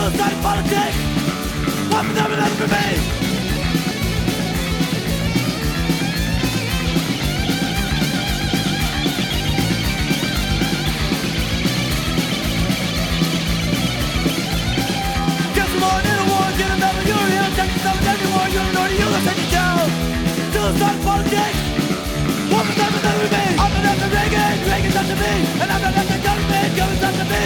Suicide politics. One for them and another for me. Get some more in a war, get another you're here. Take yourself everywhere, you're an order, you'll take it down. Suicide politics. One for them and another for me. I'm not after Reagan, Reagan's after me. And I'm not after government, government's after me.